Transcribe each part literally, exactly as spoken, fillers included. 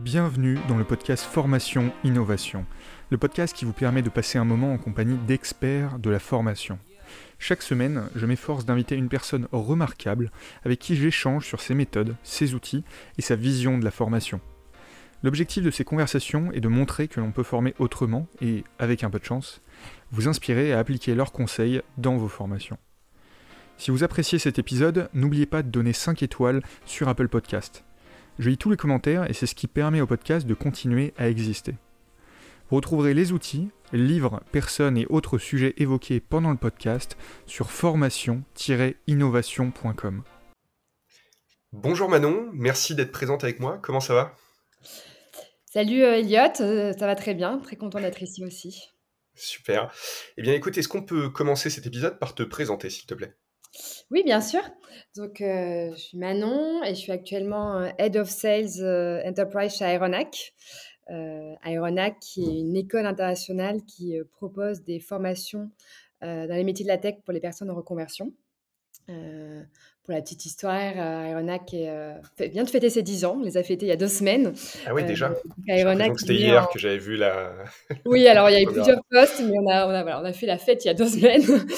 Bienvenue dans le podcast Formation Innovation, le podcast qui vous permet de passer un moment en compagnie d'experts de la formation. Chaque semaine, je m'efforce d'inviter une personne remarquable avec qui j'échange sur ses méthodes, ses outils et sa vision de la formation. L'objectif de ces conversations est de montrer que l'on peut former autrement et, avec un peu de chance, vous inspirer à appliquer leurs conseils dans vos formations. Si vous appréciez cet épisode, n'oubliez pas de donner cinq étoiles sur Apple Podcast. Je lis tous les commentaires et c'est ce qui permet au podcast de continuer à exister. Vous retrouverez les outils, livres, personnes et autres sujets évoqués pendant le podcast sur formation tiret innovation point com. Bonjour Manon, merci d'être présente avec moi, comment ça va ? Salut euh, Elliot, euh, ça va très bien, très content d'être ici aussi. Super. Eh bien écoute, est-ce qu'on peut commencer cet épisode par te présenter s'il te plaît ? Oui, bien sûr. Donc, euh, je suis Manon et je suis actuellement euh, Head of Sales euh, Enterprise chez Aeronac. Euh, Aeronac, qui est une école internationale qui euh, propose des formations euh, dans les métiers de la tech pour les personnes en reconversion. Euh, pour la petite histoire, euh, Aeronac est, euh, fait- vient de fêter ses dix ans, on les a fêtés il y a deux semaines. Ah oui Euh, déjà, donc j'ai l'impression Aeronac que est c'était né hier que j'avais vu la... Oui, alors il y a eu première- plusieurs postes, mais on a, on a, voilà, on a fait la fête il y a deux semaines.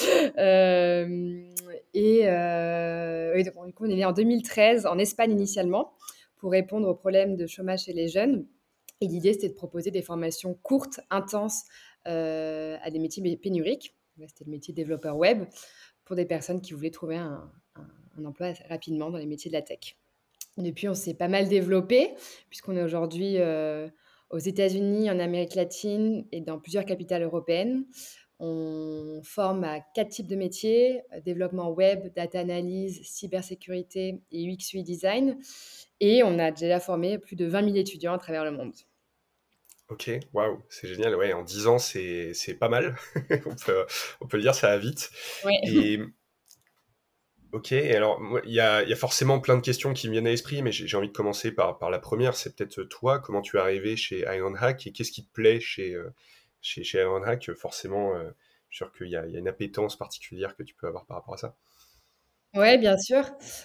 Euh, et euh, oui, donc, du coup, on est né en deux mille treize en Espagne initialement pour répondre aux problèmes de chômage chez les jeunes. Et l'idée, c'était de proposer des formations courtes, intenses euh, à des métiers pénuriques. Là, c'était le métier de développeur web pour des personnes qui voulaient trouver un, un, un emploi assez rapidement dans les métiers de la tech. Depuis, on s'est pas mal développé, puisqu'on est aujourd'hui euh, aux États-Unis, en Amérique latine et dans plusieurs capitales européennes. On forme à quatre types de métiers, euh, développement web, data analyse, cybersécurité et U X U I design. Et on a déjà formé plus de vingt mille étudiants à travers le monde. Ok, waouh, c'est génial, ouais, en dix ans c'est, c'est pas mal, on, peut, on peut le dire, ça va vite. Ouais. Et ok, et alors moi, il y a, il y a forcément plein de questions qui me viennent à l'esprit, mais j'ai, j'ai envie de commencer par, par la première, c'est peut-être toi, comment tu es arrivé chez Ironhack et qu'est-ce qui te plaît chez, euh, chez, chez Ironhack. Forcément, euh, je suis sûr qu'il y a, il y a une appétence particulière que tu peux avoir par rapport à ça. Ouais, bien sûr.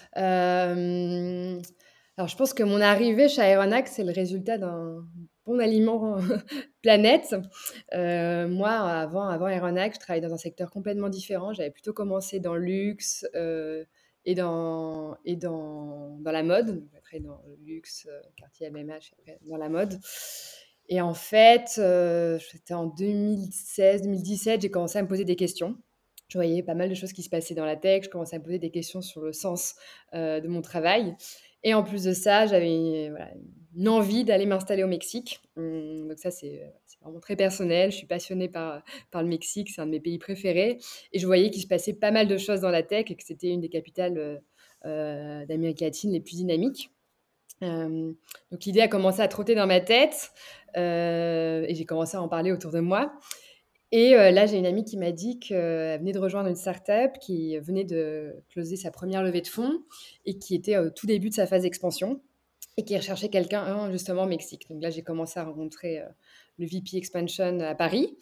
Euh, alors, je pense que mon arrivée chez Aeronac, c'est le résultat d'un bon aliment planète. Euh, moi, avant, avant Aeronac, je travaillais dans un secteur complètement différent. J'avais plutôt commencé dans le luxe euh, et, dans, et dans, dans la mode. Donc, après, dans le luxe, euh, quartier M M H, après, dans la mode. Et en fait, euh, c'était en deux mille seize, deux mille dix-sept, j'ai commencé à me poser des questions. Je voyais pas mal de choses qui se passaient dans la tech. Je commençais à me poser des questions sur le sens euh, de mon travail. Et en plus de ça, j'avais voilà, une envie d'aller m'installer au Mexique. Hum, donc ça, c'est, c'est vraiment très personnel. Je suis passionnée par, par le Mexique. C'est un de mes pays préférés. Et je voyais qu'il se passait pas mal de choses dans la tech et que c'était une des capitales euh, euh, d'Amérique latine les plus dynamiques. Euh, donc l'idée a commencé à trotter dans ma tête euh, et j'ai commencé à en parler autour de moi. Et euh, là, j'ai une amie qui m'a dit qu'elle venait de rejoindre une startup qui venait de closer sa première levée de fonds et qui était au tout début de sa phase d'expansion et qui recherchait quelqu'un hein, justement au Mexique. Donc là, j'ai commencé à rencontrer euh, le V P Expansion à Paris.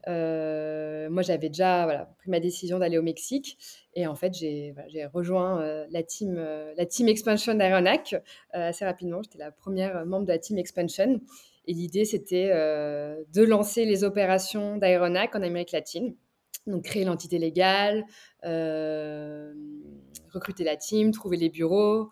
Euh, moi, j'avais déjà voilà, pris ma décision d'aller au Mexique. Et en fait, j'ai, voilà, j'ai rejoint euh, la, team, euh, la team Expansion d'Aeronac euh, assez rapidement. J'étais la première membre de la team Expansion. Et l'idée, c'était euh, de lancer les opérations d'Aeronac en Amérique latine. Donc, créer l'entité légale, euh, recruter la team, trouver les bureaux,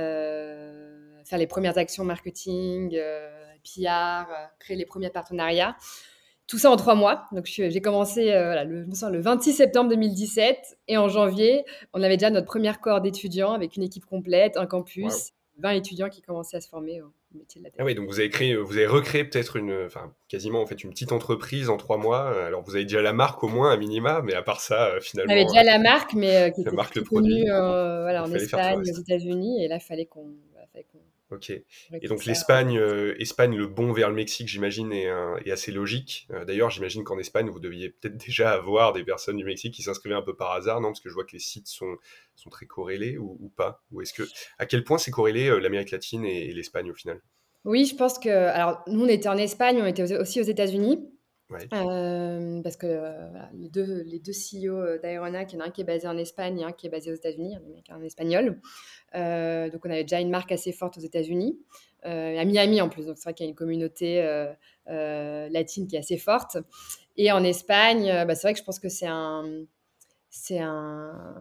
euh, faire les premières actions marketing, euh, P R, euh, créer les premiers partenariats. Tout ça en trois mois. Donc, je- j'ai commencé euh, voilà, le, je me souviens, le vingt-six septembre deux mille dix-sept et en janvier, on avait déjà notre première cohorte d'étudiants avec une équipe complète, un Waouh. campus, vingt étudiants qui commençaient à se former au métier de la Ah tech. oui, donc vous avez créé, vous avez recréé peut-être une, enfin quasiment en fait une petite entreprise en trois mois. Alors vous avez déjà la marque au moins à minima, mais à part ça, euh, On avait finalement, déjà euh, la marque, mais euh, qui la était marque, le plutôt produit, connue euh, voilà, il en fallait faire tout le Espagne, aux reste. États-Unis, et là, il fallait qu'on voilà, fallait qu'on Ok. Et réplique donc ça. l'Espagne, euh, Espagne, le bond vers le Mexique, j'imagine, est, un- est assez logique. Euh, d'ailleurs, j'imagine qu'en Espagne, vous deviez peut-être déjà avoir des personnes du Mexique qui s'inscrivaient un peu par hasard, non? Parce que je vois que les sites sont, sont très corrélés ou, ou pas. Ou est-ce que, à quel point c'est corrélé euh, l'Amérique latine et, et l'Espagne au final? Oui, je pense que. Alors, nous, on était en Espagne, on était aux- aussi aux États-Unis. Ouais. Hem, parce que, heu, voilà, les deux les deux C E O d'Aeronac, il y en a un qui est basé en Espagne et un qui est basé aux États-Unis, un Américain, un Espagnol. Heu, donc on avait déjà une marque assez forte aux États-Unis, heu, à Miami en plus, donc c'est vrai qu'il y a une communauté, heu heu, latine qui est assez forte et en Espagne, heu, bah, c'est vrai que je pense que c'est un c'est un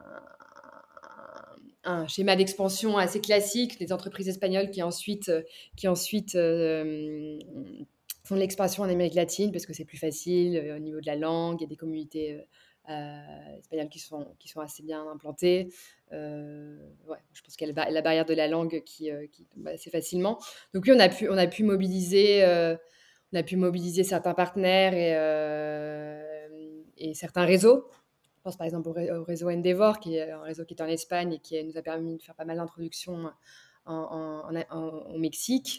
un schéma d'expansion assez classique des entreprises espagnoles qui ensuite, heu, qui ensuite, hem, font de l'expansion en Amérique latine parce que c'est plus facile, heu, au niveau de la langue. Il y a des communautés, heu heu, espagnoles qui sont qui sont assez bien implantées. Heu, ouais, je pense qu'il y a la ba la barrière de la langue qui, heu, qui tombe assez facilement. Donc oui, on a pu on a pu mobiliser, heu, on a pu mobiliser certains partenaires et hem et certains réseaux. Je pense par exemple au ré au réseau Endeavor, qui est un réseau qui est en Espagne et qui nous a permis de faire pas mal d'introductions en en en a en au Mexique.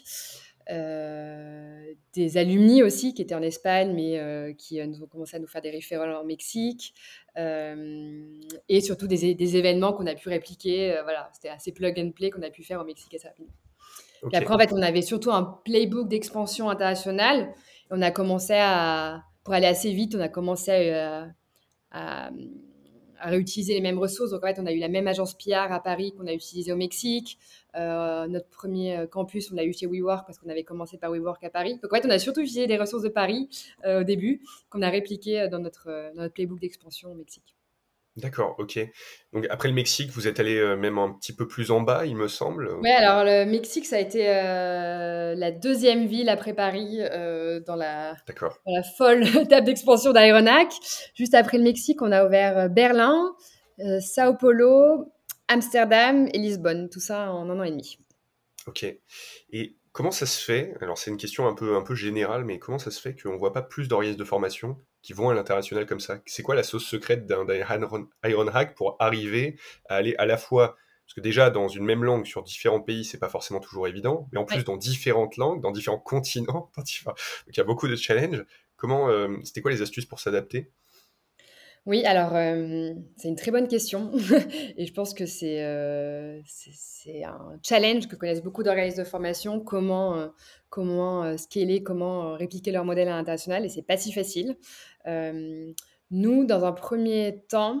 Heu, des alumni aussi qui étaient en Espagne, mais heu, qui, heu, nous ont commencé à nous faire des referrals en Mexique. Hem et surtout des é des événements qu'on a pu répliquer, heu, voilà, c'était assez plug and play qu'on a pu faire au Mexique assez rapidement. Et après, OK. en fait, on avait surtout un playbook d'expansion internationale. On a commencé à pour aller assez vite, on a commencé à, à, mmh, à réutiliser les mêmes ressources. Donc en fait, on a eu la même agence P R à Paris qu'on a utilisée au Mexique. Heu, notre premier campus, on l'a eu chez WeWork parce qu'on avait commencé par WeWork à Paris. Donc en fait, on a surtout utilisé des ressources de Paris, heu, au début, qu'on a répliquées, heu, dans notre, heu, dans notre playbook d'expansion au Mexique. D'accord, OK. Donc après le Mexique, vous êtes allés, heu, même un petit peu plus en bas, il me semble? Ouais, alors le Mexique, ça a été, heu, la deuxième ville après Paris, heu, dans la D'accord. dans la folle étape d'expansion d'Aeronac. Juste après le Mexique, on a ouvert, heu, Berlin, heu, Sao Paulo, Amsterdam et Lisbonne, tout ça en un an et demi. OK. Et comment ça se fait, alors c'est une question un peu un peu générale, mais comment ça se fait qu'on voit pas plus d'organismes de formation qui vont à l'international comme ça? C'est quoi la sauce secrète d'un d'un Iron Ironhack pour arriver à aller à la fois parce que déjà dans une même langue sur différents pays, c'est pas forcément toujours évident, mais en plus Ouais. dans différentes langues, dans différents continents, dans diffé donc il y a beaucoup de challenges. Comment, hem, c'était quoi les astuces pour s'adapter? Oui, alors, hem, c'est une très bonne question et je pense que c'est, heu, c'est c'est un challenge que connaissent beaucoup d'organismes de formation. Comment, heu, comment, heu, scaler, comment, heu, répliquer leur modèle à l'international et c'est pas si facile. Hem, nous, dans un premier temps,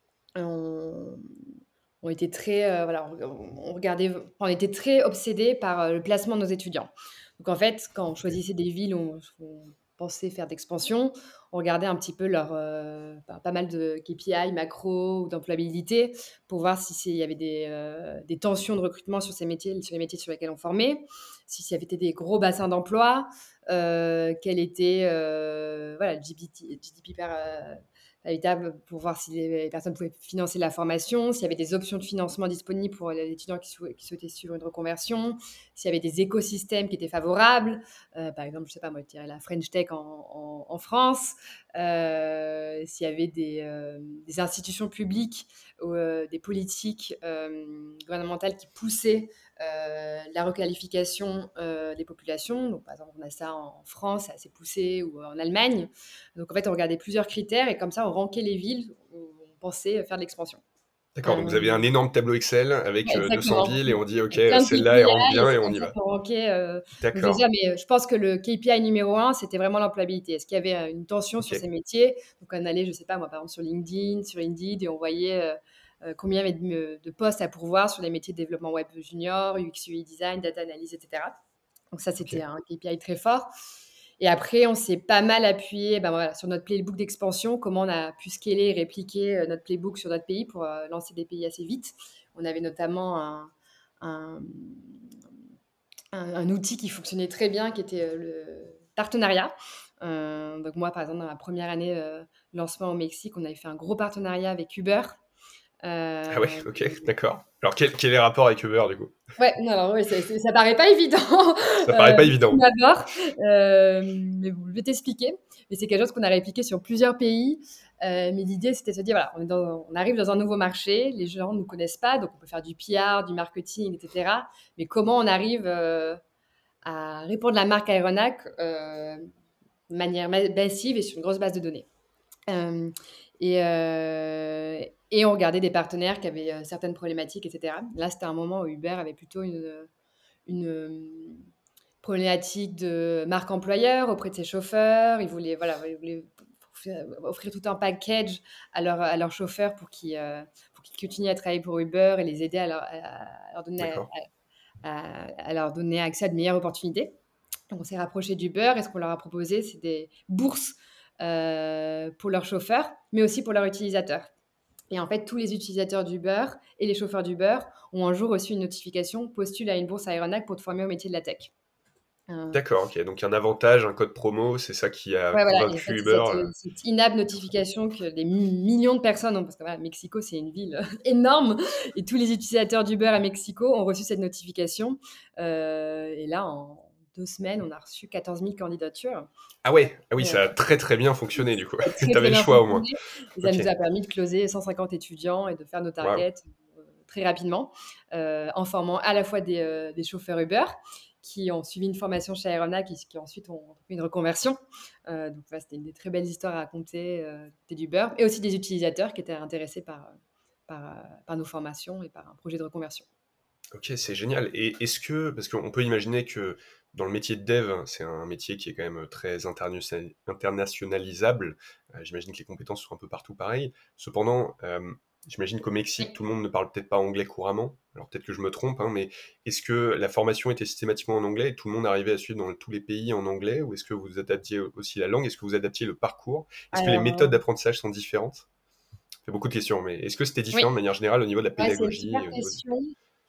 on on était très, heu, voilà, on on regardait on était très obsédés par, heu, le placement de nos étudiants. Donc en fait, quand on OK. choisissait des villes où on on pensait faire d'expansion, on regardait un petit peu leur, heu, pas pas mal de K P I macro ou d'employabilité pour voir si c'est il y avait des, heu, des tensions de recrutement sur ces métiers sur les métiers sur lesquels on formait, si s'il y avait des gros bassins d'emploi, heu, quel était, heu, voilà, le G P T G D P par, heu, par étape pour voir si les personnes pouvaient financer la formation, s'il y avait des options de financement disponibles pour les étudiants qui souhai qui souhaitaient suivre une reconversion, s'il y avait des écosystèmes qui étaient favorables. Heu, par exemple, je sais pas moi, je dirais la French Tech en en en France, heu, s'il y avait des, hem, des institutions publiques ou, heu, des politiques, hem, gouvernementales qui poussaient, heu, la requalification, heu, des populations. Donc par exemple, on a ça en France, c'est assez poussé ou en Allemagne. Donc en fait, on regardait plusieurs critères et comme ça, on rankait les villes où on pensait faire de l'expansion. D'accord, donc vous avez un Hem énorme tableau Excel avec, Ouais, heu, deux cents exactement. villes et on dit: «OK, Avec plein de celle-là, elle rentre K P I et bien» et c'est on comme y ça va. qu'on rankait, heu, nos D'accord, étudiants. Mais, heu, je pense que le K P I numéro un, c'était vraiment l'employabilité. Est-ce qu'il y avait, heu, une tension sur OK, ces métiers? Donc on allait, je sais pas moi, par exemple sur LinkedIn, sur Indeed et on voyait, heu heu, combien il y avait de de postes à pourvoir sur les métiers de développement web junior, U X U I design, data analyst et cetera. Donc ça, c'était OK. un K P I très fort. Et après, on s'est pas mal appuyé, ben, voilà, sur notre playbook d'expansion, comment on a pu scaler et répliquer, heu, notre playbook sur d'autres pays pour, heu, lancer des pays assez vite. On avait notamment un un, un un outil qui fonctionnait très bien, qui était, heu, le partenariat. Heu, donc moi, par exemple, dans ma première année, heu, lancement au Mexique, on avait fait un gros partenariat avec Uber. Ah ouais, Heu OK, d'accord. Alors quel quel est le rapport avec Uber, du coup? Ouais, non, alors ouais, c'est c'est ça paraît pas évident, Ça heu, paraît pas de prime évident. abord, hem, mais bon, je vais t'expliquer. Mais c'est quelque chose qu'on a répliqué sur plusieurs pays, heu, mais l'idée, c'était de se dire: «Voilà, on est dans on arrive dans un nouveau marché, les gens ne nous connaissent pas, donc on peut faire du P R, du marketing et cetera. Mais comment on arrive, heu, à répandre la marque Aeronac, heu, de manière ma massive et sur une grosse base de données?» Hem et heu et on regardait des partenaires qui avaient, heu, certaines problématiques et cetera. Là, c'était un moment où Uber avait plutôt une, une, hem, problématique de marque employeur auprès de ses chauffeurs. Ils voulaient, voilà, ils voulaient offrir tout un package à, leur, à leurs chauffeurs pour qu'ils, euh, pour qu'ils continuent à travailler pour Uber et les aider à leur, à leur donner, D'accord. à, à leur donner accès à de meilleures opportunités. Donc, on s'est rapproché d'Uber et ce qu'on leur a proposé, c'est des bourses euh, pour leurs chauffeurs, mais aussi pour leurs utilisateurs. Et en fait, tous les utilisateurs d'Uber et les chauffeurs d'Uber ont un jour reçu une notification, postule à une bourse à Aeronac pour te former au métier de la tech. Euh, D'accord, ok. Donc un avantage, un code promo, c'est ça qui a ouais, voilà. Et en fait, convaincu c'est Uber. cette, euh. euh, cette in-app notification que des mi- millions de personnes ont, parce que voilà, Mexico, c'est une ville euh, énorme, et tous les utilisateurs d'Uber à Mexico ont reçu cette notification. Euh, et là, en deux semaines, on a reçu quatorze mille candidatures. Ah ouais, ah oui, Et, euh, ça a très très bien fonctionné du coup. ça a très, T'avais très le bien choix au moins. fonctionné. Et ça Ok, nous a permis de closer cent cinquante étudiants et de faire nos waouh. targets euh, très rapidement, euh, en formant à la fois des, euh, des chauffeurs Uber qui ont suivi une formation chez Aeronac et qui ensuite ont fait une reconversion. Euh, donc, voilà, c'était une des très belles histoires à raconter euh, d'Uber, et aussi des utilisateurs qui étaient intéressés par, par, euh, par nos formations et par un projet de reconversion. Ok, c'est génial. Et est-ce que, parce qu'on peut imaginer que dans le métier de dev, c'est un métier qui est quand même très interna- internationalisable. Euh, j'imagine que les compétences sont un peu partout pareilles. Cependant, euh, j'imagine qu'au Mexique, tout le monde ne parle peut-être pas anglais couramment. Alors peut-être que je me trompe, hein, mais est-ce que la formation était systématiquement en anglais et tout le monde arrivait à suivre dans tous les pays en anglais, ou est-ce que vous adaptiez aussi la langue? Est-ce que vous adaptiez le parcours? Est-ce que les Alors, méthodes d'apprentissage sont différentes? Ça fait beaucoup de questions, mais est-ce que c'était oui, différent de manière générale au niveau de la ouais, c'est une pédagogie super et au niveau du... question.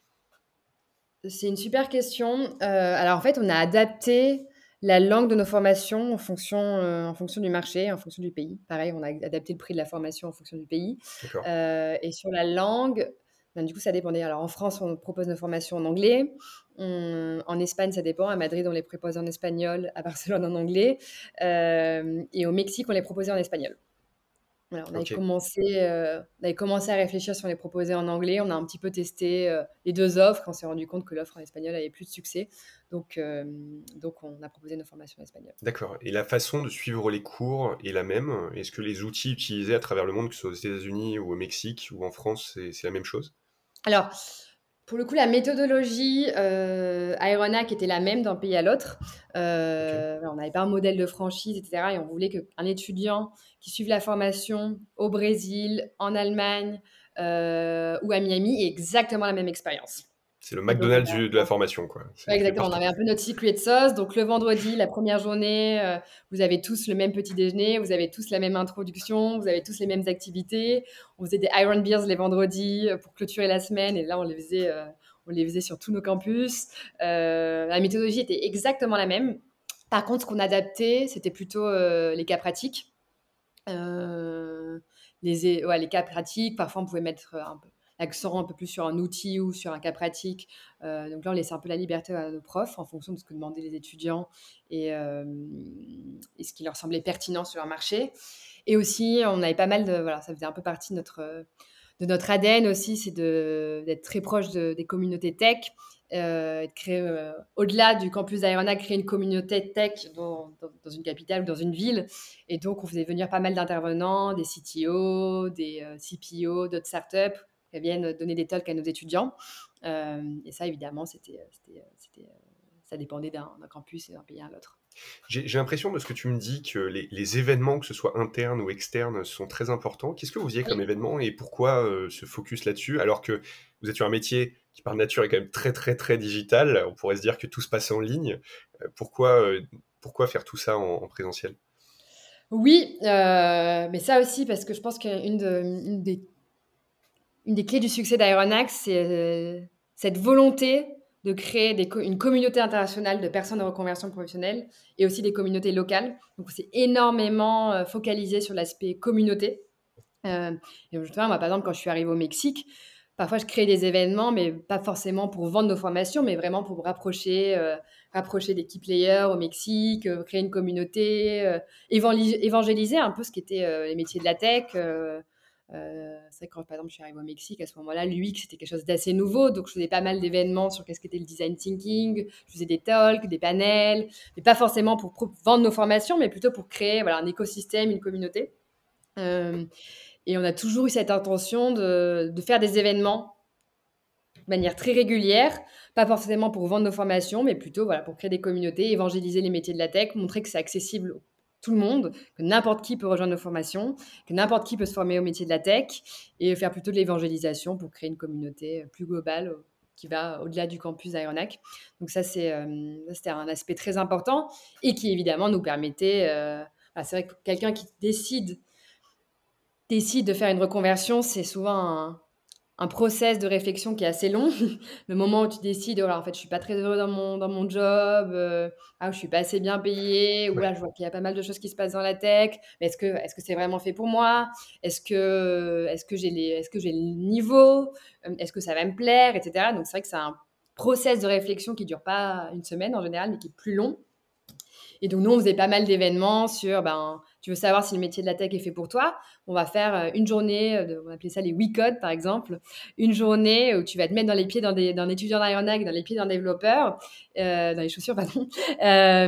C'est une super question. Euh, alors en fait, on a adapté la langue de nos formations en fonction, euh, en fonction du marché, en fonction du pays. Pareil, on a adapté le prix de la formation en fonction du pays. D'accord. Euh, et sur la langue, ben, du coup, ça dépendait. Alors en France, on propose nos formations en anglais. On- en Espagne, ça dépend. À Madrid, on les propose en espagnol. À Barcelone, en anglais. Euh, et au Mexique, on les proposait en espagnol. Voilà, on avait Ok. commencé, euh, on avait commencé à réfléchir si on les proposait en anglais. On a un petit peu testé euh, les deux offres. On s'est rendu compte que l'offre en espagnol avait plus de succès. Donc, euh, donc on a proposé nos formations en espagnol. D'accord. Et la façon de suivre les cours est la même? Est-ce que les outils utilisés à travers le monde, que ce soit aux États-Unis ou au Mexique ou en France, c'est c'est la même chose? Alors, pour le coup, la méthodologie euh, Aeronac était la même d'un pays à l'autre. Ok. Euh, voilà, on n'avait pas un modèle de franchise, et cetera. Et on voulait qu'un étudiant qui suive la formation au Brésil, en Allemagne euh, ou à Miami ait exactement la même expérience. C'est le Et donc, on McDonald's du- de la a formation, quoi. Ouais, C'est fait exactement, on partout. avait un peu notre secret sauce. Donc le vendredi, la première journée, euh, vous avez tous le même petit déjeuner, vous avez tous la même introduction, vous avez tous les mêmes activités. On faisait des Iron Beers les vendredis euh, pour clôturer la semaine, et là on les faisait, euh, on les faisait sur tous nos campus. Euh, la méthodologie était exactement la même. Par contre, ce qu'on adaptait, c'était plutôt euh, les cas pratiques. Euh, les, ouais, les cas pratiques, parfois on pouvait mettre un peu l'accent un peu plus sur un outil ou sur un cas pratique. Euh, donc là, on laissait un peu la liberté à nos profs en fonction de ce que demandaient les étudiants et, euh, et ce qui leur semblait pertinent sur leur marché. Et aussi, on avait pas mal de... Voilà, ça faisait un peu partie de notre, de notre A D N aussi, c'est de, d'être très proche de, des communautés tech, euh, de créer, euh, au-delà du campus d'Aeronac, créer une communauté tech dans, dans, dans une capitale ou dans une ville. Et donc, on faisait venir pas mal d'intervenants, des C T O, des euh, C P O, d'autres startups qui viennent donner des talks à nos étudiants. Euh, et ça, évidemment, c'était, c'était, c'était, euh, ça dépendait d'un, d'un campus et d'un pays à l'autre. J'ai j'ai l'impression de ce que tu me dis que les, les événements, que ce soit internes ou externes, sont très importants. Qu'est-ce que vous faisiez comme Oui. événement et pourquoi euh, ce focus là-dessus, alors que vous êtes sur un métier qui par nature est quand même très très très digital? On pourrait se dire que tout se passe en ligne. Euh, pourquoi, euh, pourquoi faire tout ça en, en présentiel? Oui, euh, mais ça aussi, parce que je pense qu'une de, une des Une des clés du succès d'Aeronax, c'est euh, cette volonté de créer des co- une communauté internationale de personnes en reconversion professionnelle et aussi des communautés locales. Donc, c'est énormément euh, focalisé sur l'aspect communauté. Euh, et justement, moi, par exemple, quand je suis arrivée au Mexique, parfois je crée des événements, mais pas forcément pour vendre nos formations, mais vraiment pour rapprocher, euh, rapprocher des key players au Mexique, euh, créer une communauté, euh, évangéliser, évangéliser un peu ce qu'étaient euh, les métiers de la tech. Euh, euh, c'est vrai que quand, par exemple, je suis arrivée au Mexique, à ce moment-là, l'U X, c'était quelque chose d'assez nouveau. Donc, je faisais pas mal d'événements sur qu'est-ce qu'était le design thinking. Je faisais des talks, des panels, mais pas forcément pour pro- vendre nos formations, mais plutôt pour créer voilà, un écosystème, une communauté. Euh, et on a toujours eu cette intention de, de faire des événements de manière très régulière, pas forcément pour vendre nos formations, mais plutôt voilà, pour créer des communautés, évangéliser les métiers de la tech, montrer que c'est accessible à tout le monde, que n'importe qui peut rejoindre nos formations, que n'importe qui peut se former au métier de la tech et faire plutôt de l'évangélisation pour créer une communauté plus globale qui va au-delà du campus d'Ironhack. Donc ça, c'est, euh, c'était un aspect très important et qui évidemment nous permettait... Euh, bah, c'est vrai que quelqu'un qui décide, décide de faire une reconversion, c'est souvent un, un process de réflexion qui est assez long. Le moment où tu décides, oh là, en fait, je suis pas très heureux dans mon, dans mon job, euh, ah, je suis pas assez bien payé, ou Ouais. là, je vois qu'il y a pas mal de choses qui se passent dans la tech, mais est-ce que, est-ce que c'est vraiment fait pour moi? Est-ce que, est-ce que j'ai les, est-ce que j'ai le niveau? Euh, Est-ce que ça va me plaire, et cetera. Donc, c'est vrai que c'est un process de réflexion qui dure pas une semaine en général, mais qui est plus long. Et donc, nous, on faisait pas mal d'événements sur, ben, tu veux savoir si le métier de la tech est fait pour toi? On va faire euh, une journée, euh, de- on appelait ça les WeCode, par exemple, une journée où tu vas te mettre dans les pieds d'un, des, d'un étudiant d'Ironhack, dans les pieds d'un développeur, euh, dans les chaussures, pardon, euh,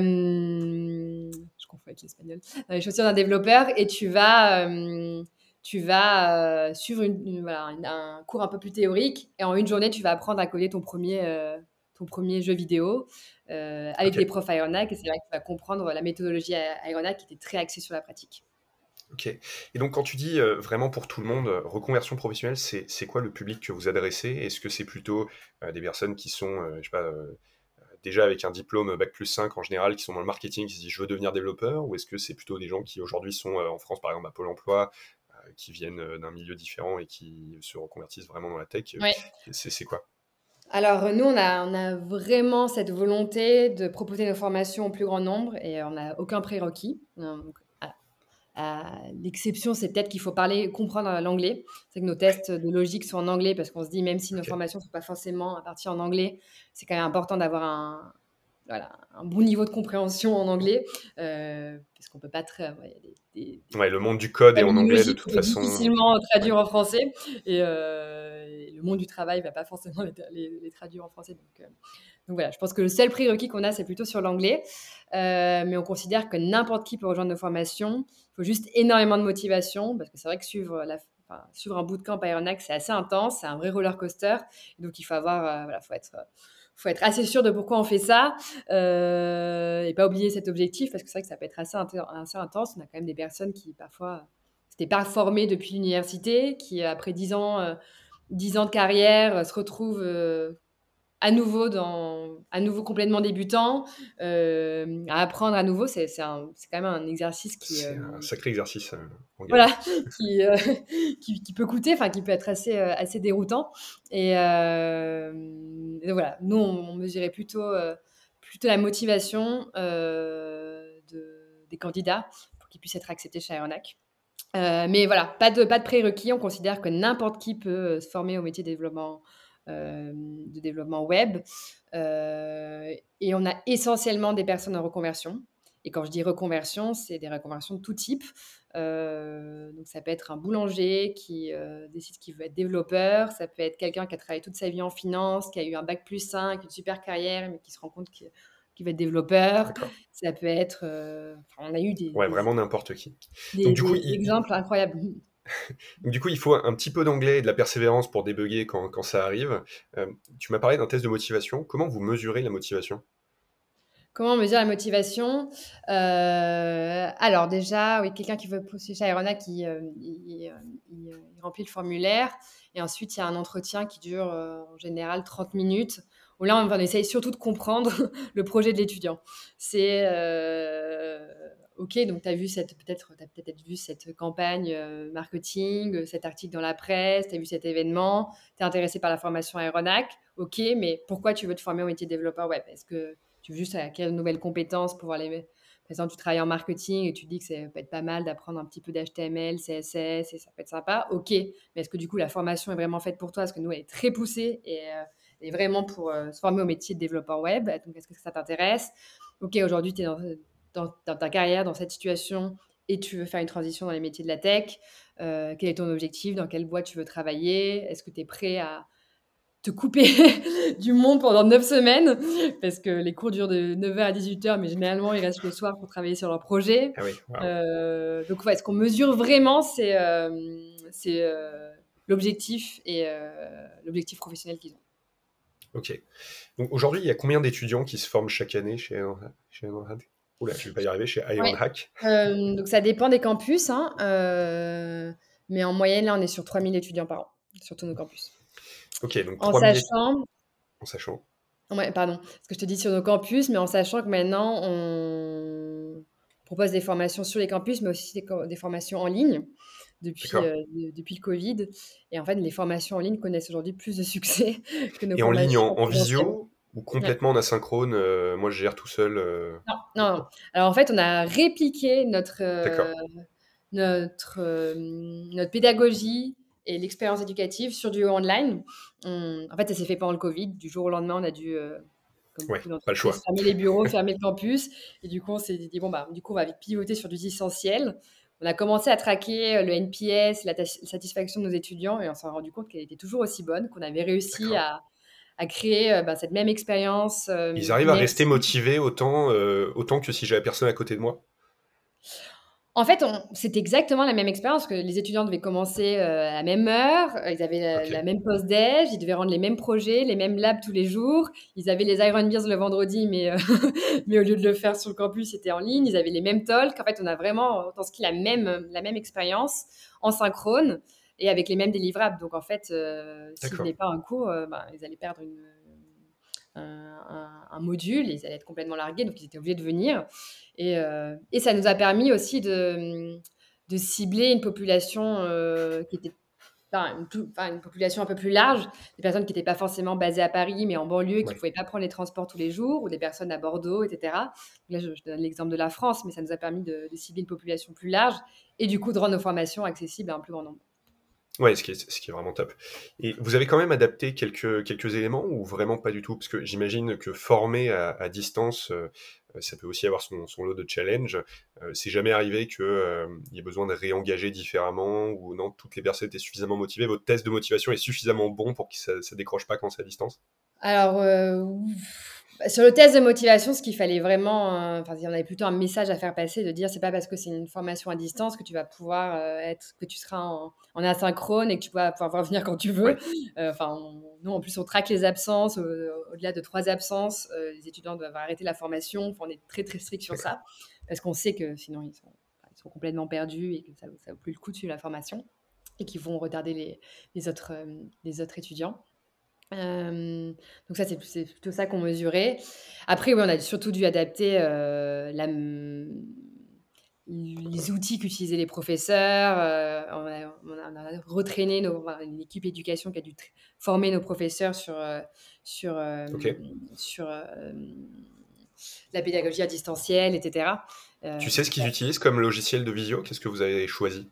je confonds avec l'espagnol, dans les chaussures d'un développeur, et tu vas... euh, tu vas euh, suivre une, une- voilà, une- un cours un peu plus théorique, et en une journée, tu vas apprendre à coder ton premier, euh, ton premier jeu vidéo euh, avec Ok. des profs Ironhack. Et c'est là que tu vas comprendre la méthodologie Ironhack qui était très axée sur la pratique. Ok. Et donc, quand tu dis euh, vraiment pour tout le monde, euh, reconversion professionnelle, c'est, c'est quoi le public que vous adressez? Est-ce que c'est plutôt euh, des personnes qui sont, euh, je sais pas, euh, déjà avec un diplôme bac plus cinq en général, qui sont dans le marketing, qui se disent je veux devenir développeur? Ou est-ce que c'est plutôt des gens qui aujourd'hui sont euh, en France, par exemple, à Pôle emploi, euh, qui viennent euh, d'un milieu différent et qui se reconvertissent vraiment dans la tech? Ouais. C'est, c'est quoi? Alors, nous, on a, on a vraiment cette volonté de proposer nos formations au plus grand nombre et on n'a aucun prérequis. Donc, à- à l'exception, c'est peut-être qu'il faut parler, comprendre l'anglais. C'est que nos tests de logique sont en anglais parce qu'on se dit, même si nos Ok. formations ne sont pas forcément à partir en anglais, c'est quand même important d'avoir un, voilà, un bon niveau de compréhension en anglais, euh, parce qu'on peut pas très... ouais, il y a des, des- Ouais, des le monde du code est en anglais de terminologies toute qu'on peut façon. Ok. difficilement Ouais. traduire en français, et, euh, et le monde du travail va pas forcément les, les- les traduire en français. Donc, euh, donc voilà, je pense que le seul prérequis qu'on a, c'est plutôt sur l'anglais, Euh, mais on considère que n'importe qui peut rejoindre nos formations. Il faut juste énormément de motivation, parce que c'est vrai que suivre, la, enfin, suivre un bootcamp à Aeronac, c'est assez intense, c'est un vrai roller coaster, donc il faut avoir, euh, voilà, faut être faut être assez sûr de pourquoi on fait ça, euh, et pas oublier cet objectif, parce que c'est vrai que ça peut être assez, inté- assez intense. On a quand même des personnes qui parfois n'étaient pas formées depuis l'université, qui après dix ans, euh, dix ans de carrière euh, se retrouvent euh, à nouveau dans, à nouveau complètement débutants, euh, à apprendre à nouveau. C'est, c'est, un- c'est quand même un exercice qui, C'est euh, un sacré exercice euh, voilà, engageant. qui, euh, qui, qui peut coûter, enfin qui peut être assez, euh, assez déroutant. Et, euh, et donc voilà, nous on, on mesurait plutôt, euh, plutôt la motivation euh, de, des candidats pour qu'ils puissent être acceptés chez Aeronac. Euh, mais voilà, pas de, pas de prérequis. On considère que n'importe qui peut euh, se former au métier de développement, euh, de développement web. Euh, et on a essentiellement des personnes en reconversion. Et quand je dis reconversion, c'est des reconversions de tout type. Euh, donc ça peut être un boulanger qui euh, décide qu'il veut être développeur. Ça peut être quelqu'un qui a travaillé toute sa vie en finance, qui a eu un bac plus cinq, une super carrière, mais qui se rend compte qu'il qu'il va être développeur. D'accord. Ça peut être... euh, enfin, on a eu des, Ouais, des, vraiment n'importe qui. Donc des, du coup, des il, il- exemples incroyables. donc, du coup, il faut un petit peu d'anglais et de la persévérance pour débugger quand, quand ça arrive. Euh, tu m'as parlé d'un test de motivation. Comment vous mesurez la motivation? Comment mesure la motivation? Euh, alors déjà, oui, quelqu'un qui veut postuler chez Aeronac, il, euh, il, euh, il, euh, il remplit le formulaire. Et ensuite, il y a un entretien qui dure euh, en général trente minutes, où là, on, on essaye surtout de comprendre le projet de l'étudiant. C'est, euh, OK, donc tu as vu cette, peut-être, t'as peut-être vu cette campagne euh, marketing, cet article dans la presse, tu as vu cet événement, tu es intéressé par la formation Aeronac. OK, mais pourquoi tu veux te former au métier de développeur web? Est-ce que tu veux juste acquérir de nouvelles compétences pour pouvoir les... Par exemple, tu travailles en marketing et tu dis que ça peut être pas mal d'apprendre un petit peu d'H T M L, C S S, et ça peut être sympa. OK, mais est-ce que du coup, la formation est vraiment faite pour toi? Parce que nous, elle est très poussée et, euh, et vraiment pour euh, se former au métier de développeur web. Donc, est-ce que ça t'intéresse? OK, aujourd'hui, tu es dans, dans, dans ta carrière, dans cette situation, et tu veux faire une transition dans les métiers de la tech. Euh, quel est ton objectif? Dans quelle boîte tu veux travailler? Est-ce que tu es prêt à te couper du monde pendant neuf semaines, parce que les cours durent de neuf heures à dix-huit heures, mais généralement, ils restent le soir pour travailler sur leur projet. Ah oui, waouh. Euh, donc, ouais, ce qu'on mesure vraiment, c'est euh, c'est, euh, l'objectif et euh, l'objectif professionnel qu'ils ont. Ok. Donc aujourd'hui, il y a combien d'étudiants qui se forment chaque année chez Ironhack chez Ironhack Oula, je vais pas y arriver, chez Ouais. Ironhack. Euh, donc ça dépend des campus, hein, euh, mais en moyenne, là, on est sur trois mille étudiants par an, sur tous nos campus. Ok, donc En trois mille étudiants sachant, en sachant. ouais, pardon, ce que je te dis sur nos campus, mais en sachant que maintenant, on propose des formations sur les campus, mais aussi des, co- des formations en ligne depuis, D'accord. euh, de- depuis le Covid. Et en fait, les formations en ligne connaissent aujourd'hui plus de succès que nos Et en ligne, formations en, en en présentiel. visio ou Ouais. complètement en asynchrone? euh, moi, je gère tout seul. euh, Non, non, non. Alors en fait, on a répliqué notre, D'accord. euh, notre, euh, notre pédagogie et l'expérience éducative sur du online. On- en fait, ça s'est fait pendant le Covid. Du jour au lendemain, on a dû, euh, comme Ouais, beaucoup pas le d'entreprises, choix. fermer les bureaux, fermer le campus. Et du coup, on s'est dit, bon, bah, du coup, on va vite pivoter sur du distanciel. On a commencé à traquer euh, le N P S, la ta- satisfaction de nos étudiants, et on s'est rendu compte qu'elle était toujours aussi bonne, qu'on avait réussi D'accord. à, à créer euh, bah, cette même expérience euh, Ils arrivent à rester immersive. motivés autant, euh, autant que si j'avais personne à côté de moi? En fait, on c'était exactement la même expérience, que les étudiants devaient commencer, heu, à la même heure, heu, ils avaient la Ok, la même pause déj, ils devaient rendre les mêmes projets, les mêmes labs tous les jours. Ils avaient les Iron Beers le vendredi, mais heu, mais au lieu de le faire sur le campus, c'était en ligne. Ils avaient les mêmes talks. En fait, on a vraiment transcrit la même, la même expérience en synchrone et avec les mêmes délivrables. Donc en fait, heu, s'ils d'accord. venaient pas à un cours, heu, ben, ils allaient perdre une, un, un- un module, et ils allaient être complètement largués, donc ils étaient obligés de venir. Et, euh, et ça nous a permis aussi de, de cibler une population euh, qui était enfin, une, tout- enfin, une population un peu plus large, des personnes qui n'étaient pas forcément basées à Paris, mais en banlieue, qui ne Ouais. pouvaient pas prendre les transports tous les jours, ou des personnes à Bordeaux, et cetera. Là, je, je donne l'exemple de la France, mais ça nous a permis de, de cibler une population plus large et du coup de rendre nos formations accessibles à un plus grand nombre. Ouais, ce qui est, ce qui est vraiment top. Et vous avez quand même adapté quelques, quelques éléments ou vraiment pas du tout? Parce que j'imagine que former à, à distance, euh, ça peut aussi avoir son, son lot de challenge. Euh, c'est jamais arrivé qu'il y ait besoin de réengager différemment ou non, toutes les personnes étaient suffisamment motivées. Votre test de motivation est suffisamment bon pour que ça, ça décroche pas quand c'est à distance? Alors, heu, bah, sur le test de motivation, ce qu'il fallait vraiment, heu, enfin, on avait plutôt un message à faire passer, de dire: «C'est pas parce que c'est une formation à distance que tu vas pouvoir, heu, être que tu seras en en asynchrone et que tu vas pouvoir venir quand tu veux». Ouais, Heu, enfin, on nous, en plus, on traque les absences, heu, au-delà de trois absences, heu, les étudiants doivent arrêter la formation. Enfin, on est très, très strict sur d'accord. ça, parce qu'on sait que sinon ils sont enfin, ils sont complètement perdus et que ça ça vaut plus le coup de suivre la formation et qu'ils vont retarder les les autres, hem, les autres étudiants. Hem, donc ça, c'est c'est plutôt ça qu'on mesurait. Après, oui, on a surtout dû adapter, heu, la mmh, les outils qu'utilisaient les professeurs, heu, on a on a on a retrainé nos enfin, une équipe éducation qui a dû tr former nos professeurs sur, heu, sur, Ok. hem, sur, hem, la pédagogie à distanciel et cetera. Tu Heu, sais donc ce ça qu'ils utilisent comme logiciel de visio? Qu'est-ce que vous avez choisi?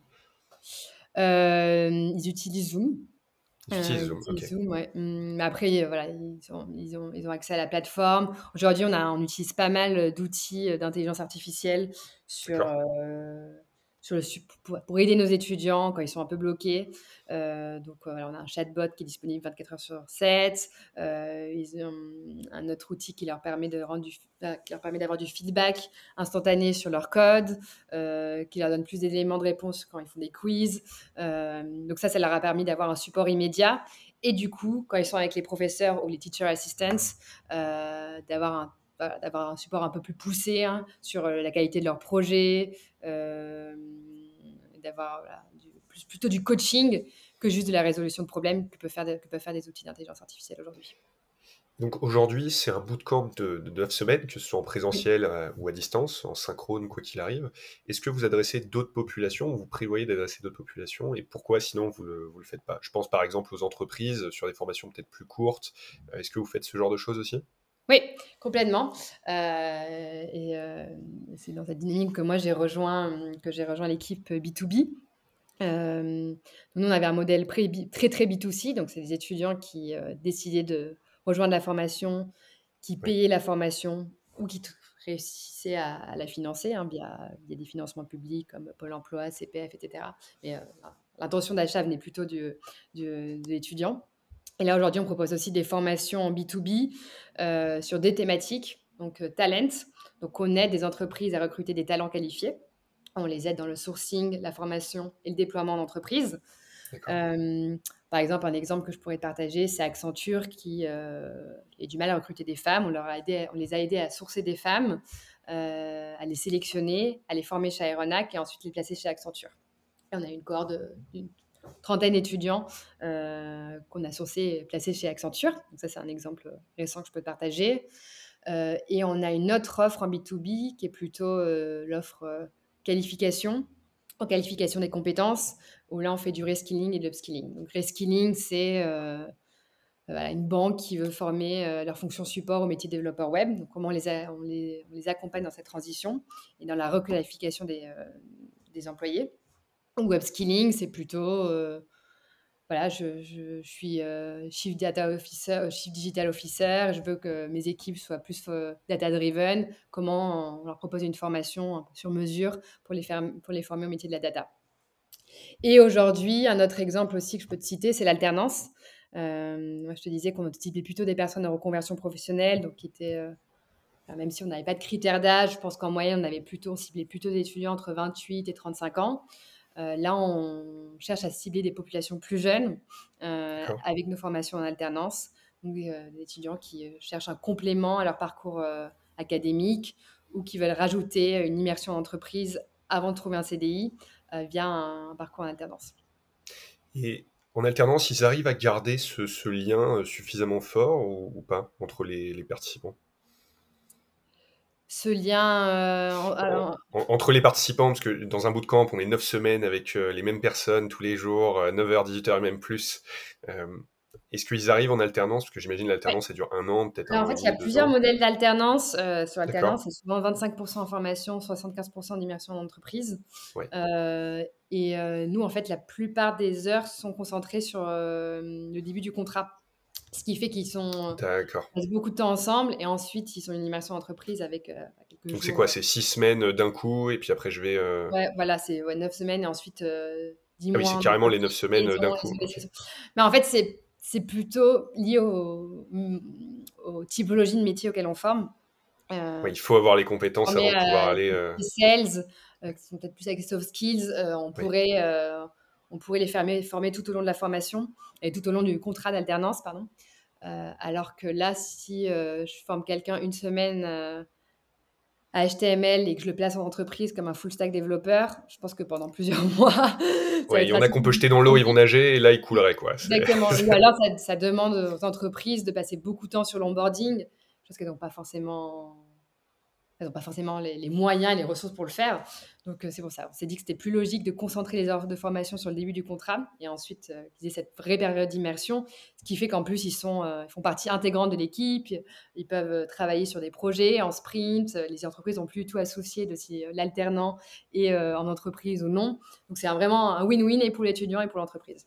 hem, ils utilisent Zoom. Ils utilisent Heu, Zoom, ils ok. utilisent Zoom, ouais. Mmh, mais après, heu, voilà, ils ont ils ont ils ont accès à la plateforme. Aujourd'hui, on a on utilise pas mal, heu, d'outils, heu, d'intelligence artificielle sur, D'accord. heu, sur le sup pour pour aider nos étudiants quand ils sont un peu bloqués. Heu, donc, heu, voilà, on a un chatbot qui est disponible vingt-quatre heures sur sept. Heu, ils ont un autre outil qui leur permet de rendre du f bah, qui leur permet d'avoir du feedback instantané sur leur code, heu, qui leur donne plus d'éléments de réponse quand ils font des quiz. Euh, donc ça, ça leur a permis d'avoir un support immédiat. Et du coup, quand ils sont avec les professeurs ou les teacher assistants, euh, d'avoir un, voilà, d'avoir un support un peu plus poussé hein, sur euh, la qualité de leur projet, euh, d'avoir voilà, du- plus- plutôt du coaching que juste de la résolution de problèmes que peuvent faire, des- que peuvent faire des outils d'intelligence artificielle aujourd'hui. Donc aujourd'hui, c'est un bootcamp de, de neuf semaines, que ce soit en Oui. présentiel euh, ou à distance, en synchrone, quoi qu'il arrive. Est-ce que vous adressez d'autres populations, ou vous prévoyez d'adresser d'autres populations, et pourquoi sinon vous le, vous le faites pas? Je pense par exemple aux entreprises, sur des formations peut-être plus courtes. Euh, Est-ce que vous faites ce genre de choses aussi? Oui, complètement. Heu et heu, c'est dans cette dynamique que moi j'ai rejoint, mmh, que j'ai rejoint l'équipe B deux B. Hem, nous, on avait un modèle pré B très, très B deux C, donc c'est des étudiants qui, heu, décidaient de rejoindre la formation, qui Oui, payaient la formation ou qui t réussissaient à à la financer, hein, via via des financements publics comme Pôle emploi, C P F et cetera. Mais, heu, l'intention d'achat venait plutôt du du de l'étudiant. Et là, aujourd'hui, on propose aussi des formations en B deux B, heu, sur des thématiques, donc heu, talent. Donc on aide des entreprises à recruter des talents qualifiés. On les aide dans le sourcing, la formation et le déploiement d'entreprise. d'accord. Hem, Par exemple, un exemple que je pourrais te partager, c'est Accenture qui euh, a du mal à recruter des femmes. On, leur a aidé, on les a aidés à sourcer des femmes, euh, à les sélectionner, à les former chez Aeronac et ensuite les placer chez Accenture. Et on a une cohorte d'une trentaine d'étudiants euh, qu'on a sourcés et placés chez Accenture. Donc ça, c'est un exemple récent que je peux te partager. Euh, et on a une autre offre en B deux B qui est plutôt euh, l'offre euh, qualification, en qualification des compétences, où là, on fait du reskilling et de l'upskilling. Donc, reskilling, c'est euh, voilà, une banque qui veut former euh, leur fonction support au métier de développeur web. Donc, comment on les, a, on les, on les accompagne dans cette transition et dans la requalification des, euh, des employés. Ou upskilling, c'est plutôt... Euh, voilà, je, je, je suis euh, chief data officer, euh, chief digital officer. Je veux que mes équipes soient plus euh, data driven. Comment on leur propose une formation un peu sur mesure pour les, faire, pour les former au métier de la data. Et aujourd'hui, un autre exemple aussi que je peux te citer, c'est l'alternance. Euh, moi, je te disais qu'on ciblait plutôt des personnes en reconversion professionnelle, donc qui étaient, euh, enfin, même si on n'avait pas de critères d'âge, je pense qu'en moyenne, on avait plutôt, on ciblait plutôt des étudiants entre vingt-huit et trente-cinq ans. Euh, là, on cherche à cibler des populations plus jeunes euh, D'accord. avec nos formations en alternance. Donc, euh, des étudiants qui euh, cherchent un complément à leur parcours euh, académique ou qui veulent rajouter une immersion en entreprise avant de trouver un C D I euh, via un, un parcours en alternance. Et en alternance, ils arrivent à garder ce, ce lien euh, suffisamment fort ou, ou pas entre les, les participants? Ce lien, euh, en- En- alors, en- entre les participants, parce que dans un bootcamp, on est neuf semaines avec euh, les mêmes personnes tous les jours, euh, neuf heures, dix-huit heures et même plus. Euh, Est-ce qu'ils arrivent en alternance? Parce que j'imagine ouais. l'alternance, ça dure un an, peut-être un Alors, en an et fait, il y a demi, deux plusieurs ans. modèles d'alternance. Euh, sur D'accord? l'alternance, c'est souvent vingt-cinq pour cent en formation, soixante-quinze pour cent d'immersion en entreprise. Ouais. Euh, et euh, nous, en fait, la plupart des heures sont concentrées sur euh, le début du contrat. Ce qui fait qu'ils sont, D'accord. ils passent beaucoup de temps ensemble et ensuite, ils ont une immersion entreprise avec euh, quelques Donc c'est jours. quoi? euh, C'est six semaines euh, d'un coup, et puis après je vais... euh, Ouais, voilà, c'est ouais, neuf semaines et ensuite euh, dix Ah oui, mois c'est en carrément les neuf semaines euh, d'un liaison, coup. Ok. liaison. Mais en fait, c'est, c'est plutôt lié au, aux typologies de métiers auxquels on forme. Ouais, Euh, il faut avoir les compétences Former avant de pouvoir à aller... euh, des sales euh, qui sont peut-être plus avec des soft skills, euh, on, Oui. pourrait, euh, on pourrait les former, former tout au long de la formation et tout au long du contrat d'alternance, pardon. Euh, alors que là, si euh, je forme quelqu'un une semaine euh, à H T M L et que je le place en entreprise comme un full stack développeur, je pense que pendant plusieurs mois, ça va Ouais, il y être en a assez qu'on peut jeter compliqué dans pour l'eau, ils vont lui. nager, et là ils couleraient, quoi. C'est... Exactement. Ou alors, ça, ça demande aux entreprises de passer beaucoup de temps sur l'onboarding, chose qu'elles n'ont pas forcément elles n'ont pas forcément les, les moyens et les ressources pour le faire. Donc, euh, c'est pour ça. On s'est dit que c'était plus logique de concentrer les heures de formation sur le début du contrat et ensuite euh, qu'ils aient cette vraie période d'immersion, ce qui fait qu'en plus, ils, sont, euh, ils font partie intégrante de l'équipe. Ils peuvent euh, travailler sur des projets en sprint. Les entreprises n'ont plus du tout associé de si euh, l'alternant est euh, en entreprise ou non. Donc, c'est un, vraiment un win-win et pour l'étudiant et pour l'entreprise.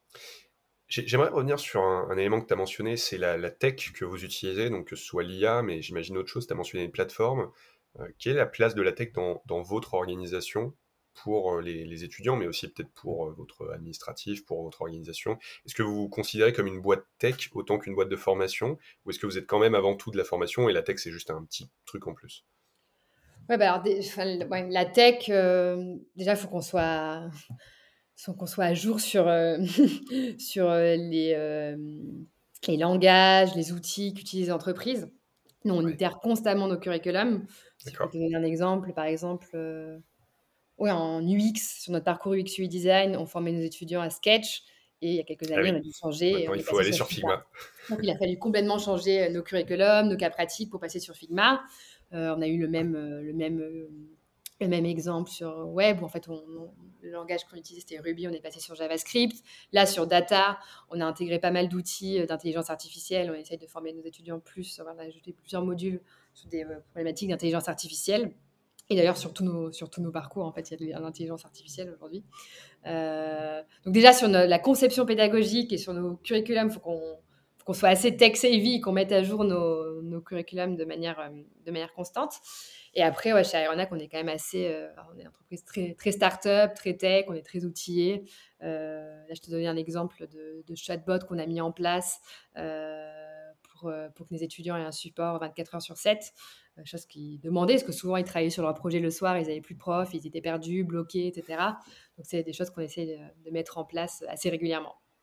J'ai- J'aimerais revenir sur un, un élément que tu as mentionné, c'est la, la tech que vous utilisez, donc que ce soit l'I A, mais j'imagine autre chose, tu as mentionné une plateforme. Euh, quelle est la place de la tech dans, dans votre organisation pour euh, les, les étudiants, mais aussi peut-être pour euh, votre administratif, pour votre organisation? Est-ce que vous vous considérez comme une boîte tech autant qu'une boîte de formation, ou est-ce que vous êtes quand même avant tout de la formation et la tech c'est juste un petit truc en plus? Ouais, bah alors, des- enfin, ouais, la tech, euh, déjà, il faut qu'on soit, faut qu'on soit à jour sur, euh, sur euh, les, euh, les langages, les outils qu'utilisent les entreprises. Nous, on Ouais, itère constamment nos curriculums. Si je peux d'accord. te donner un exemple, par exemple, euh, ouais, en U X, sur notre parcours U X U I design, on formait nos étudiants à Sketch. Et il y a quelques Ah années, on oui, a dû changer et maintenant on il est faut passé aller sur sur Figma. Figma. Donc, il a fallu complètement changer euh, nos curriculums, nos cas pratiques pour passer sur Figma. Euh, on a eu le même, euh, le même, euh, le même exemple sur web où en fait, on, on- le langage qu'on utilisait c'était Ruby, on est passé sur JavaScript. Là, sur Data, on a intégré pas mal d'outils euh, d'intelligence artificielle. On essaye de former nos étudiants plus, on a ajouté plusieurs modules sur des euh, problématiques d'intelligence artificielle. Et d'ailleurs, sur tous nos, sur tous nos parcours, en fait, il y a de l'intelligence artificielle aujourd'hui. Euh, donc déjà, sur no- la conception pédagogique et sur nos curriculums, il faut qu'on faut qu'on soit assez tech-savvy, qu'on mette à jour nos, nos curriculums de manière, euh, de manière constante. Et après, ouais, chez Aeronac, on est quand même assez... euh, on est une entreprise très, très start-up, très tech, on est très outillé. Euh, là, je te donnais un exemple de, de chatbot qu'on a mis en place euh, pour, euh, pour que les étudiants aient un support vingt-quatre heures sur sept. Euh, chose qu'ils demandaient, parce que souvent, ils travaillaient sur leur projet le soir, ils n'avaient plus de prof, ils étaient perdus, bloqués, et cetera. Donc, c'est des choses qu'on essaie de, de mettre en place assez régulièrement.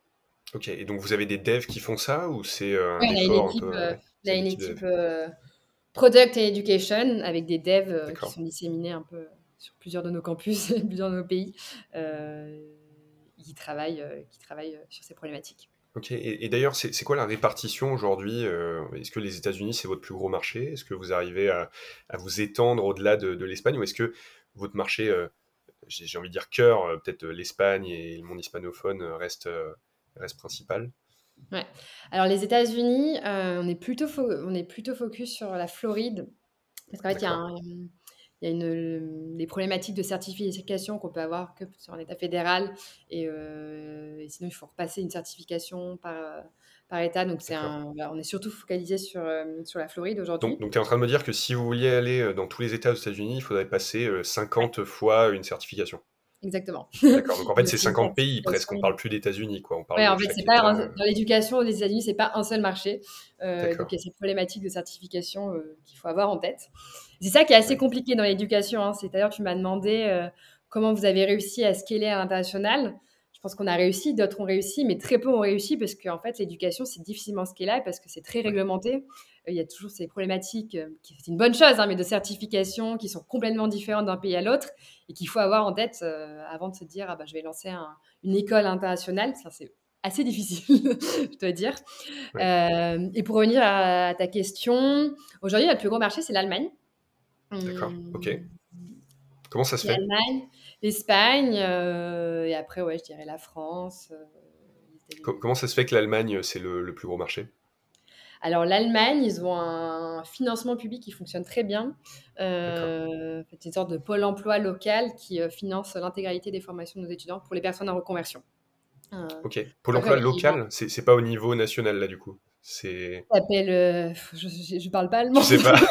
Ok, et donc vous avez des devs qui font ça ou c'est euh, Ouais, un on a une effort un équipe, peu... euh, Ouais, on vous a avez une une équipe de équipe devs. euh, Product et Education avec des devs euh, qui D'accord. sont disséminés un peu sur plusieurs de nos campus, plusieurs de nos pays, euh, qui travaillent, euh, qui travaillent euh, sur ces problématiques. Ok, et, et d'ailleurs, c'est c'est quoi la répartition aujourd'hui? euh, Est-ce que les États-Unis, c'est votre plus gros marché? Est-ce que vous arrivez à, à vous étendre au-delà de, de l'Espagne? Ou est-ce que votre marché, euh, j'ai j'ai envie de dire cœur, euh, peut-être euh, l'Espagne et le monde hispanophone euh, reste, euh, reste principal? Ouais. Alors les États-Unis, euh, on est plutôt fo- on est plutôt focus sur la Floride parce qu'en fait il y a, D'accord. un- il y a une, des problématiques de certification qu'on peut avoir que sur un État fédéral et, euh, et sinon il faut repasser une certification par par État. Donc c'est D'accord. un, voilà, on est surtout focalisé sur euh, sur la Floride Donc, aujourd'hui. donc tu es en train de me dire que si vous vouliez aller euh, dans tous les États aux États-Unis, il faudrait passer euh, Ouais, cinquante fois une certification. exactement. D'accord. Donc en fait, Donc c'est c'est une cinquante pays presque. On certification. parle plus d'États-Unis, quoi. On parle Ouais, de en fait, c'est chaque pas État. un- euh. dans l'éducation des États-Unis, c'est pas un seul marché. Euh, donc D'accord. il y a ces problématiques de certification euh, qu'il faut avoir en tête. C'est ça qui est assez Ouais. compliqué dans l'éducation, hein. C'est d'ailleurs tu m'as demandé euh, comment vous avez réussi à scaler à l'international. Je pense qu'on a réussi, d'autres ont réussi, mais très peu ont réussi parce qu'en fait l'éducation c'est difficilement scalable parce que c'est très Ouais. réglementé. Euh, Il y a toujours ces problématiques, euh, qui c'est une bonne chose, hein, mais de certification qui sont complètement différentes d'un pays à l'autre et qu'il faut avoir en tête euh, avant de se dire ah bah je vais lancer un- une école internationale. Ça, c'est assez difficile, je dois dire. Ouais. Euh, et pour revenir à ta question, aujourd'hui, notre plus gros marché, c'est l'Allemagne. D'accord. Ok. Hum, Comment ça se fait? L'Allemagne, l'Espagne, euh, et après, ouais, je dirais la France, euh, les Co- États-Unis. comment ça se fait que l'Allemagne, c'est le, le plus gros marché? Alors, l'Allemagne, ils ont un financement public qui fonctionne très bien. D'accord. Euh, c'est une sorte de pôle emploi local qui euh, finance l'intégralité des formations de nos étudiants pour les personnes en reconversion. Euh, Ok. Pôle après, emploi ils ont local, c'est c'est pas au niveau national là du coup. C'est. ça s'appelle, euh, je, je, je parle pas allemand. Tu sais pas.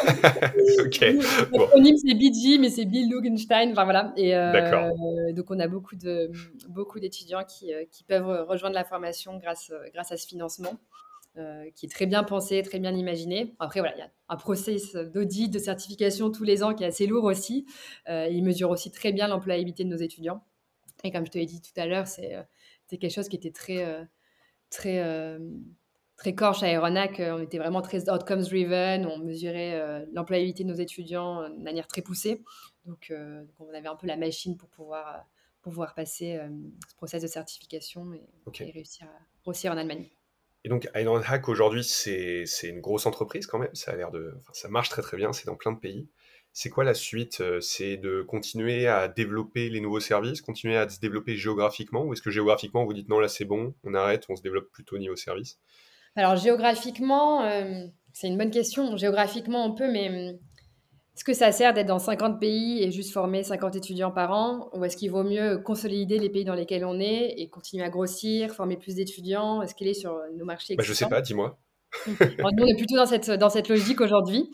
Ok. Nous, Bon. l'acronyme, c'est B G, mais c'est Bildungsstein. Enfin, voilà. Et D'accord. euh, donc, on a beaucoup de, beaucoup d'étudiants qui, euh, qui peuvent rejoindre la formation grâce, euh, grâce à ce financement, euh, qui est très bien pensé, très bien imaginé. Après, voilà, il y a un process d'audit, de certification tous les ans qui est assez lourd aussi. Euh, il mesure aussi très bien l'employabilité de nos étudiants. Et comme je te l'ai dit tout à l'heure, c'est euh, c'est quelque chose qui était très, euh, très, euh, très corche à Aeronac. euh, On était vraiment très outcomes driven. On mesurait euh, l'employabilité de nos étudiants euh, de manière très poussée. Donc, euh, donc on avait un peu la machine pour pouvoir, euh, pour pouvoir passer euh, ce process de certification et, Ok. et réussir à grossir en Allemagne. Et donc Island Hack aujourd'hui, c'est c'est une grosse entreprise quand même. Ça a l'air de, enfin, ça marche très très bien. C'est dans plein de pays. C'est quoi la suite? Euh, C'est de continuer à développer les nouveaux services, continuer à se développer géographiquement, ou est-ce que géographiquement vous dites non là c'est bon, on arrête, on se développe plutôt niveau service? Alors géographiquement, euh, c'est une bonne question. Géographiquement, on peut, mais hum, est-ce que ça sert d'être dans cinquante pays et juste former cinquante étudiants par an? Ou est-ce qu'il vaut mieux consolider les pays dans lesquels on est et continuer à grossir, former plus d'étudiants, scaler sur nos marchés Bah je sais existants? pas, dis-moi. Mmh. Alors nous, on est plutôt dans cette dans cette logique aujourd'hui.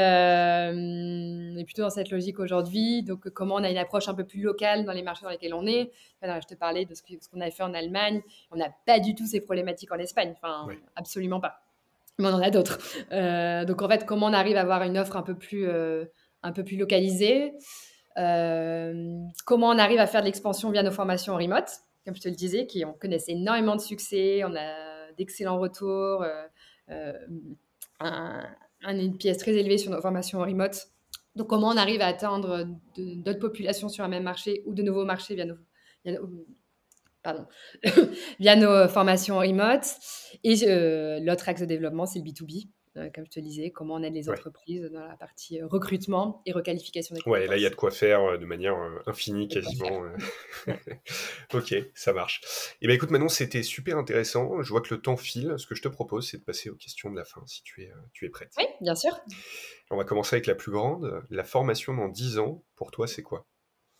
Hem, on est plutôt dans cette logique aujourd'hui. Donc, comment on a une approche un peu plus locale dans les marchés dans lesquels on est. Voilà, je te parlais de ce que ce qu'on avait fait en Allemagne. On n'a pas du tout ces problématiques en Espagne, enfin, Ouais. absolument pas. Mais on en a d'autres. Heu, donc en fait, comment on arrive à avoir une offre un peu plus, heu, un peu plus localisée? Hem, comment on arrive à faire de l'expansion via nos formations en remote? Comme je te le disais, qui on connaissait énormément de succès, on a d'excellents retours, heu, hem, un un N P S très élevé sur nos formations en remote. Donc comment on arrive à atteindre de d'autres populations sur un même marché ou de nouveaux marchés via nos via nos pardon, via nos formations en remote. Et euh, l'autre axe de développement, c'est le B deux B. Euh, comme je te le disais, comment on aide les Ouais. entreprises dans la partie euh, recrutement et requalification des Ouais, là il y a compétences. de quoi faire euh, de manière euh, infinie Et quoi faire. quasiment. euh. Ouais. Ok, ça marche. Et ben écoute, Manon, c'était super intéressant. Je vois que le temps file. Ce que je te propose, c'est de passer aux questions de la fin, si tu es, euh, tu es prête. Oui, bien sûr. On va commencer avec la plus grande. La formation dans dix ans, pour toi, c'est quoi?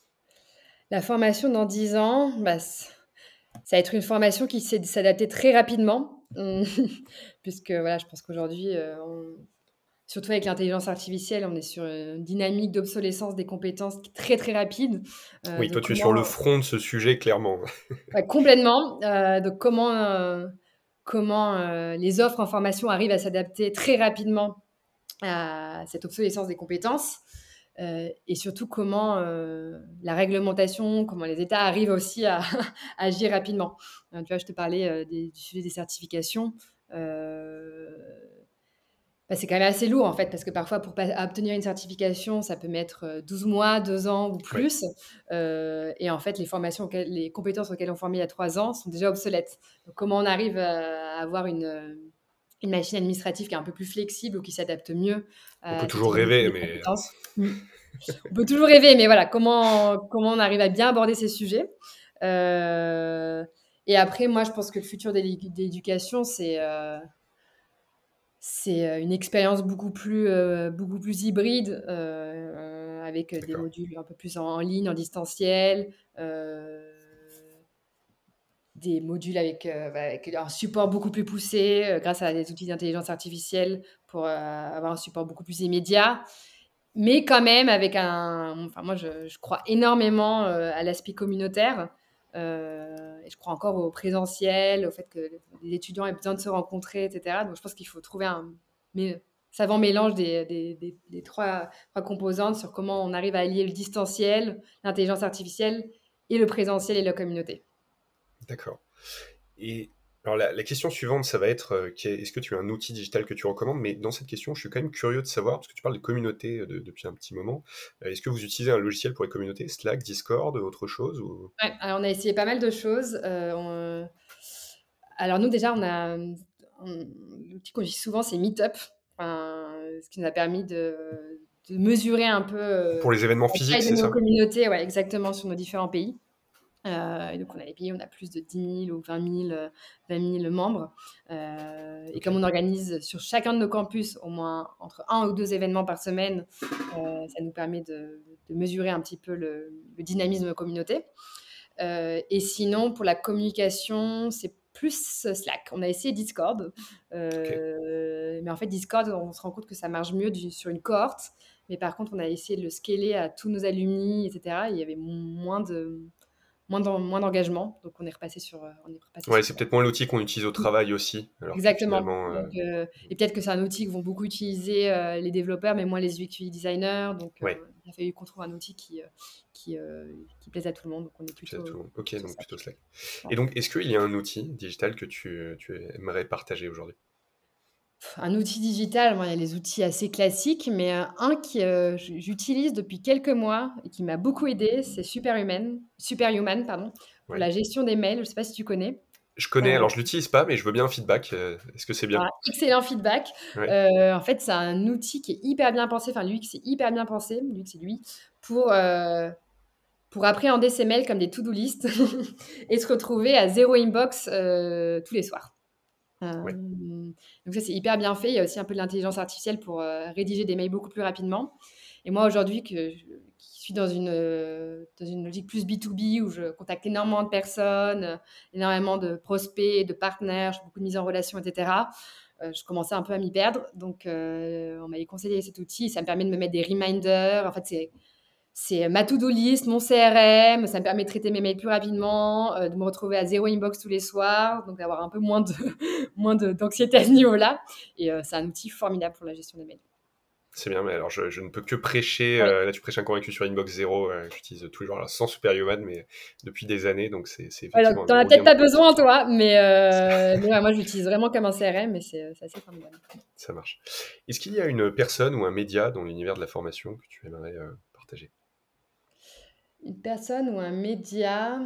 La formation dans dix ans, bah, c- ça va être une formation qui sait s'adapter très rapidement. Hum, Puisque voilà, je pense qu'aujourd'hui, euh, on- surtout avec l'intelligence artificielle, on est sur une dynamique d'obsolescence des compétences qui est très très rapide. Euh, Oui, toi donc tu es sur le comment front de ce sujet, clairement. Ouais, complètement. Heu, donc comment, heu, comment, heu, les offres en formation arrivent à s'adapter très rapidement à cette obsolescence des compétences. euh, et surtout comment euh, la réglementation, comment les États arrivent aussi à, à agir rapidement. Euh, tu vois, je te parlais euh, des, du sujet des certifications. Euh, bah, c'est quand même assez lourd en fait, parce que parfois pour pas- obtenir une certification, ça peut mettre euh, douze mois, deux ans ou Ouais, plus. Euh, et en fait, les formations, auxquelles- les compétences auxquelles on formait il y a trois ans sont déjà obsolètes. Donc, comment on arrive à avoir une, euh, une machine administrative qui est un peu plus flexible ou qui s'adapte mieux on peut à cette toujours évolution rêver, des mais compétences? Mm. On peut toujours rêver, mais voilà, comment, comment on arrive à bien aborder ces sujets. Euh, et après, moi, je pense que le futur de l'édu- de l'éducation, c'est euh, c'est euh, une expérience beaucoup plus, euh, beaucoup plus hybride, euh, avec des d'accord. modules un peu plus en, en ligne, en distanciel, euh, des modules avec, euh, bah, avec un support beaucoup plus poussé, euh, grâce à des outils d'intelligence artificielle pour euh, avoir un support beaucoup plus immédiat. Mais quand même, avec un. Enfin, moi, je, je crois énormément euh, à l'aspect communautaire. Euh, et je crois encore au présentiel, au fait que les étudiants aient besoin de se rencontrer, et cetera. Donc, je pense qu'il faut trouver un mais, savant mélange des, des, des- des trois, trois composantes sur comment on arrive à allier le distanciel, l'intelligence artificielle et le présentiel et la communauté. D'accord. Et alors la, la question suivante, ça va être, euh, qu'est- est-ce que tu as un outil digital que tu recommandes? Mais dans cette question, je suis quand même curieux de savoir, parce que tu parles de communauté euh, de- depuis un petit moment. Euh, est-ce que vous utilisez un logiciel pour les communautés, Slack, Discord, autre chose ou... Ouais, alors on a essayé pas mal de choses. Euh, on- Alors nous déjà, on a on- l'outil qu'on utilise souvent, c'est Meetup, enfin, ce qui nous a permis de, de mesurer un peu euh, Pour les événements la physiques, taille de c'est nos ça? communautés, ouais, exactement sur nos différents pays. Euh, et donc on a les pays, on a plus de dix mille ou vingt mille, euh, vingt mille membres. Euh, et Ok, comme on organise sur chacun de nos campus au moins entre un ou deux événements par semaine, euh, ça nous permet de, de mesurer un petit peu le, le dynamisme de nos communautés. Euh, et sinon, pour la communication, c'est plus euh, Slack. On a essayé Discord, ok. euh, mais en fait, Discord, on se rend compte que ça marche mieux du- sur une cohorte. Mais par contre, on a essayé de le scaler à tous nos alumni, et cetera. Et il y avait moins de, moins d'en- moins d'engagement. Donc, on est repassé sur, euh, on est repassé Ouais, sur c'est Slack. peut-être moins l'outil qu'on utilise au travail aussi, alors que Exactement. finalement... euh, Donc, euh, et peut-être que c'est un outil que vont beaucoup utiliser euh, les développeurs, mais moins les U X U I designers. Donc, euh, ouais, il a fallu qu'on trouve un outil qui, euh, qui, euh, qui plaise à tout le monde. Donc, on est qui plaît à tout plutôt le monde. Ok, sur donc Slack. plutôt Slack. Ouais. Et donc, est-ce qu'il y a un outil digital que tu, tu aimerais partager aujourd'hui? Un outil digital, moi, il y a les outils assez classiques, mais heu, un qui, heu, j j'utilise depuis quelques mois et qui m'a beaucoup aidé, c'est Superhuman Superhuman, pardon, pour Ouais. la gestion des mails. Je ne sais pas si tu connais? Je connais, Heu, alors je l'utilise pas, mais je veux bien un feedback. euh, Est-ce que c'est bien? alors excellent feedback. Ouais. Heu, en fait, c'est un outil qui est hyper bien pensé, enfin, l'U X est hyper bien pensé, l'U X, c'est lui, pour, heu, pour appréhender ses mails comme des to-do list et se retrouver à zéro inbox, heu, tous les soirs. Ouais. Hem, donc ça, c'est hyper bien fait. Il y a aussi un peu de l'intelligence artificielle pour, heu, rédiger des mails beaucoup plus rapidement. Et moi, aujourd'hui, que je qui suis dans une, heu, dans une logique plus B deux B où je contacte énormément de personnes, heu, énormément de prospects, de partenaires, je fais beaucoup de mise en relation et cetera. Heu, je commençais un peu à m'y perdre. Donc, heu, on m'avait conseillé cet outil. Ça me permet de me mettre des reminders. En fait, c'est c'est ma to-do list, mon C R M, ça me permet de traiter mes mails plus rapidement, heu, de me retrouver à zéro inbox tous les soirs, donc d'avoir un peu moins de moins de d'anxiété à ce niveau-là. Et heu, c'est un outil formidable pour la gestion des mails. C'est bien, mais alors je, je ne peux que prêcher. Oui. Euh, là, tu prêches un convaincu sur Inbox Zero. Euh, j'utilise tous les jours, alors, sans Superhuman, mais depuis des années, donc c'est c'est Alors, effectivement un tu en as gros peut-être gain. pas besoin toi, mais heu, mais ouais, moi je l'utilise vraiment comme un C R M et c'est, c'est assez formidable. Ça marche. Est-ce qu'il y a une personne ou un média dans l'univers de la formation que tu aimerais euh, partager? Une personne ou un média?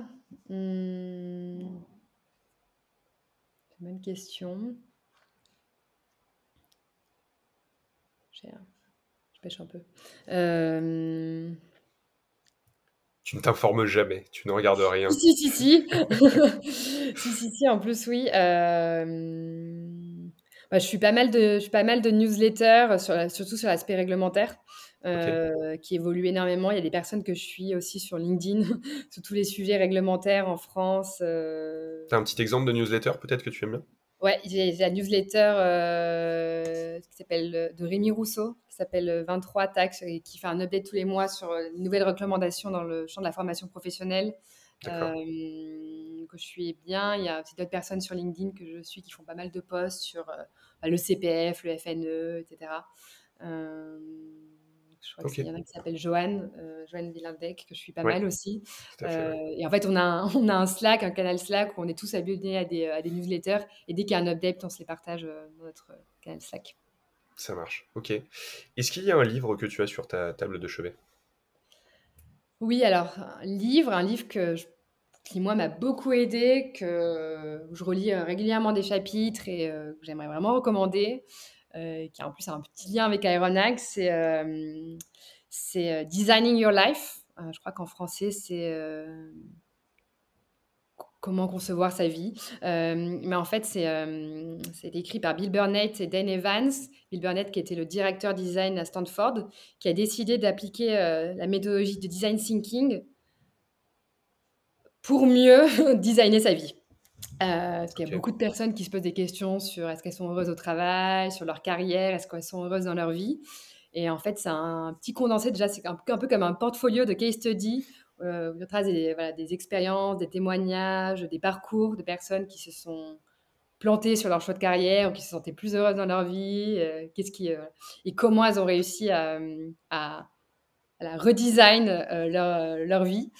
Mmh, c'est une bonne question. J'ai je pêche un peu. Hem Tu ne t'informes jamais, tu ne regardes Si, rien. si, si, si. Si, si, si, en plus, oui. Hem, bah, je suis pas mal de je suis pas mal de newsletters sur la surtout sur l'aspect réglementaire, Ok. heu, qui évolue énormément. Il y a des personnes que je suis aussi sur LinkedIn, sur tous les sujets réglementaires en France, heu T'as un petit exemple de newsletter peut-être que tu aimes bien? Ouais, j'ai j'ai la newsletter euh, qui s'appelle euh, de Rémi Rousseau, qui s'appelle euh, vingt-trois taxes et qui fait un update tous les mois sur euh, les nouvelles recommandations dans le champ de la formation professionnelle. D'accord. Euh, que je suis bien. Il y a aussi d'autres personnes sur LinkedIn que je suis qui font pas mal de posts sur euh, bah, le C P F, le F N E, et cetera. Euh, je crois qu'il Ok, y en a qui s'appelle Joanne, euh, Joanne Villandec, que je suis pas ouais, mal aussi. tout à fait, Euh, ouais. et en fait, on a, un, on a un Slack, un canal Slack où on est tous abonnés à des, à des newsletters. Et dès qu'il y a un update, on se les partage euh, dans notre euh, canal Slack. Ça marche, ok. Est-ce qu'il y a un livre que tu as sur ta table de chevet? Oui, alors, un livre, un livre que je- qui, moi, m'a beaucoup aidé, que où je relis euh, régulièrement des chapitres et euh, que j'aimerais vraiment recommander, euh, qui a en plus un petit lien avec Aeronax, c'est euh, c'est, euh, Designing Your Life. Euh, je crois qu'en français, c'est euh, Comment concevoir sa vie. Euh, mais en fait, c'est euh, c'est écrit par Bill Burnett et Dan Evans. Bill Burnett, qui était le directeur design à Stanford, qui a décidé d'appliquer euh, la méthodologie de design thinking pour mieux designer sa vie. Euh, parce qu'il y a Ok, beaucoup de personnes qui se posent des questions sur est-ce qu'elles sont heureuses au travail, sur leur carrière, est-ce qu'elles sont heureuses dans leur vie. Et en fait, c'est un petit condensé, déjà, c'est un, un peu comme un portfolio de case study, euh, où il y a des, voilà, des expériences, des témoignages, des parcours de personnes qui se sont plantées sur leur choix de carrière ou qui se sentaient plus heureuses dans leur vie, euh, qu'est-ce qui, euh, et comment elles ont réussi à, à voilà, redesign euh, leur, leur vie.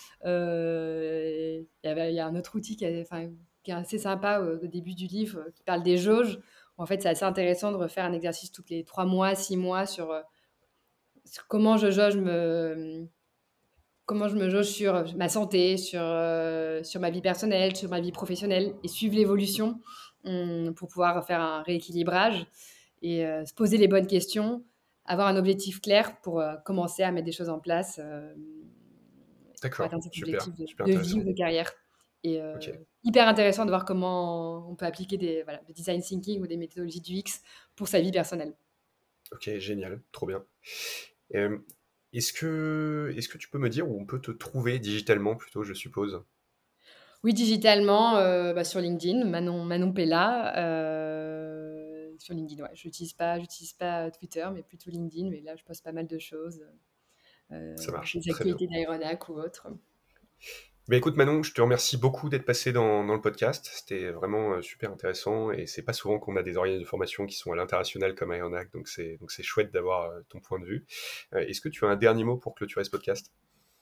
Euh, Il y avait- il y a un autre outil qui est, enfin, qui est assez sympa au, au début du livre, euh, qui parle des jauges. En fait, c'est assez intéressant de refaire un exercice tous les trois mois, six mois sur, euh, sur comment je jauge me, comment je me jauge sur ma santé, sur, euh, sur ma vie personnelle, sur ma vie professionnelle, et suivre l'évolution hum, pour pouvoir faire un rééquilibrage et euh, se poser les bonnes questions, avoir un objectif clair pour euh, commencer à mettre des choses en place euh, pour d'accord, atteindre cet super, objectif de, super de vie ou intéressant. de carrière. Et euh, Ok, hyper intéressant de voir comment on peut appliquer des, voilà, le design thinking ou des méthodologies du X pour sa vie personnelle. ok, génial, trop bien. Euh, est-ce que, est-ce que tu peux me dire où on peut te trouver digitalement plutôt, je suppose? Oui, digitalement, euh, bah, sur LinkedIn, Manon, Manon Pella. euh, sur LinkedIn, ouais. Je n'utilise pas, j'utilise pas Twitter, mais plutôt LinkedIn. Mais là, je poste pas mal de choses, euh, Ça marche, des très bien. activités d'aéronac ou autres. Ben écoute Manon, je te remercie beaucoup d'être passé dans, dans le podcast. C'était vraiment euh, super intéressant et c'est pas souvent qu'on a des organismes de formation qui sont à l'international comme Aeronac, donc c'est donc c'est chouette d'avoir euh, ton point de vue. Euh, est-ce que tu as un dernier mot pour clôturer ce podcast?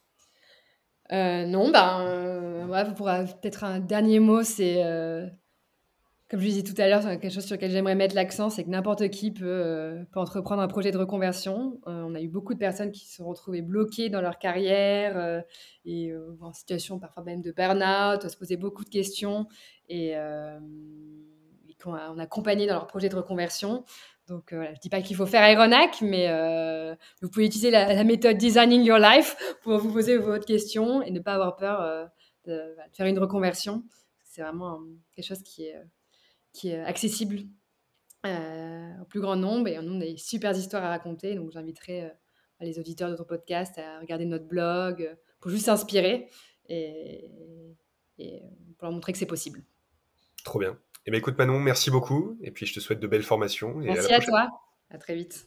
Euh, non, ben, euh, ouais, pour euh, peut-être un dernier mot, c'est euh, comme je disais tout à l'heure, c'est quelque chose sur lequel j'aimerais mettre l'accent, c'est que n'importe qui peut, euh, peut entreprendre un projet de reconversion. Euh, on a eu beaucoup de personnes qui se sont retrouvées bloquées dans leur carrière euh, et euh, en situation parfois même de burn-out, à se poser beaucoup de questions et, euh, et qu'on a, on a accompagné dans leur projet de reconversion. Donc, euh, voilà, je ne dis pas qu'il faut faire Aeronac, mais euh, vous pouvez utiliser la, la méthode Designing Your Life pour vous poser votre question et ne pas avoir peur euh, de, de faire une reconversion. C'est vraiment euh, quelque chose qui est qui est accessible euh, au plus grand nombre. Et nous, on a des super histoires à raconter. Donc, j'inviterai euh, les auditeurs de ton podcast à regarder notre blog euh, pour juste s'inspirer et, et pour leur montrer que c'est possible. Trop bien. Eh ben écoute Manon, merci beaucoup et puis je te souhaite de belles formations et à la Merci à prochaine. toi. À très vite.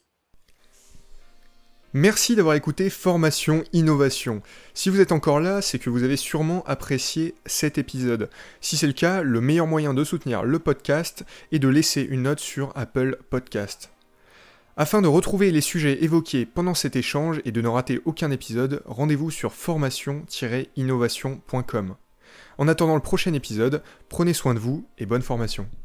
Merci d'avoir écouté Formation Innovation. Si vous êtes encore là, c'est que vous avez sûrement apprécié cet épisode. Si c'est le cas, le meilleur moyen de soutenir le podcast est de laisser une note sur Apple Podcast. Afin de retrouver les sujets évoqués pendant cet échange et de ne rater aucun épisode, rendez-vous sur formation tiret innovation point com. En attendant le prochain épisode, prenez soin de vous et bonne formation.